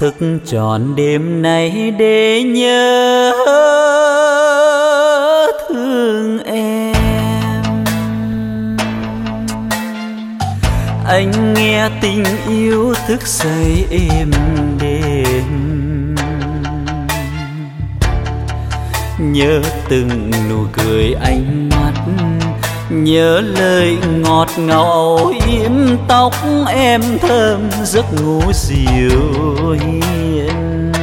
Thức trọn đêm nay để nhớ thương em. Anh nghe tình yêu thức dậy êm đềm, nhớ từng nụ cười ánh mắt, nhớ lời ngọt ngào yếm tóc em thơm giấc ngủ dịu hiền.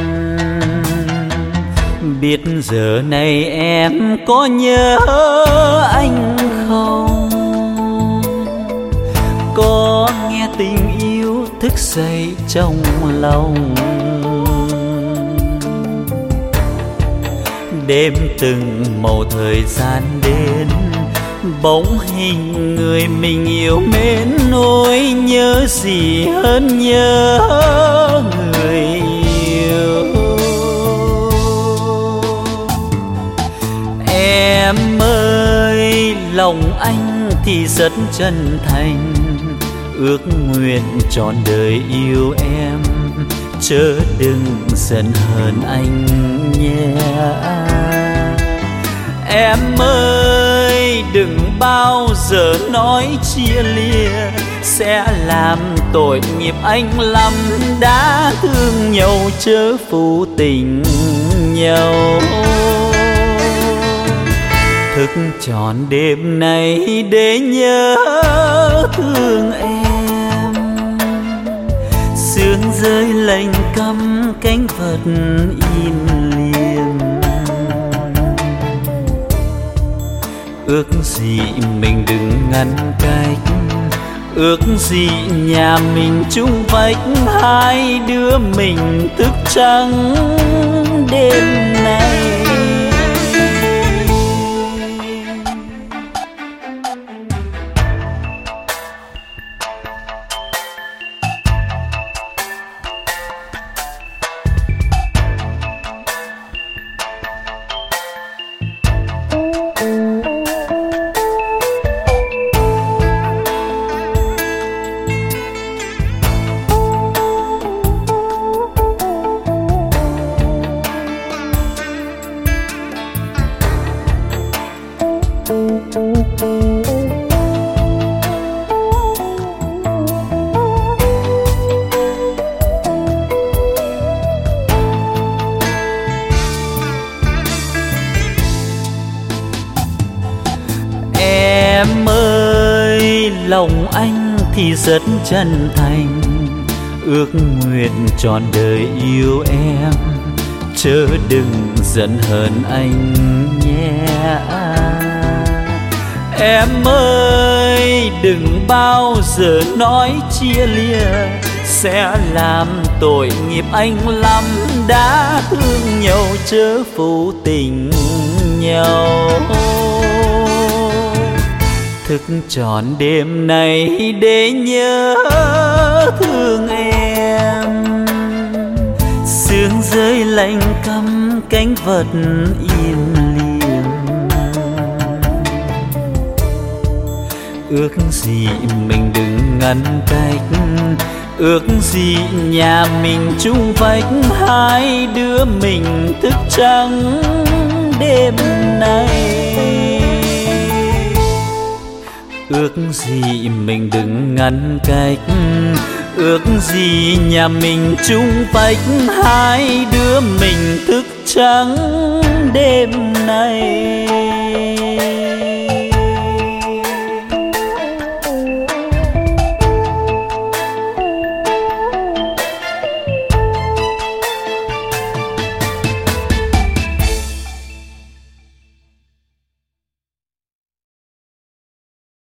Biết giờ này em có nhớ anh không? Có nghe tình yêu thức dậy trong lòng. Đêm từng màu thời gian đến, bóng hình người mình yêu mến, nỗi nhớ gì hơn nhớ người yêu. Em ơi, lòng anh thì rất chân thành, ước nguyện trọn đời yêu em, chớ đừng giận hờn anh nhé. Em ơi, đừng bao giờ nói chia lìa, sẽ làm tội nghiệp anh lắm. Đã thương nhau chớ phụ tình nhau. Thức trọn đêm nay để nhớ thương em, sương rơi lạnh căm cánh vật im lìm. Ước gì mình đừng ngăn cách, ước gì nhà mình chung vách, hai đứa mình thức trắng đêm nay. Em ơi, lòng anh thì rất chân thành, ước nguyện trọn đời yêu em, chớ đừng giận hờn anh nhé. Em ơi, đừng bao giờ nói chia lìa, sẽ làm tội nghiệp anh lắm. Đã thương nhau chớ phụ tình nhau. Thức trọn đêm nay để nhớ thương em, sương rơi lạnh căm cánh vật im lìm. Ước gì mình đừng ngăn cách, ước gì nhà mình chung vách, hai đứa mình thức trắng đêm nay. Ước gì mình đừng ngăn cách, ước gì nhà mình chung vách, hai đứa mình thức trắng đêm nay.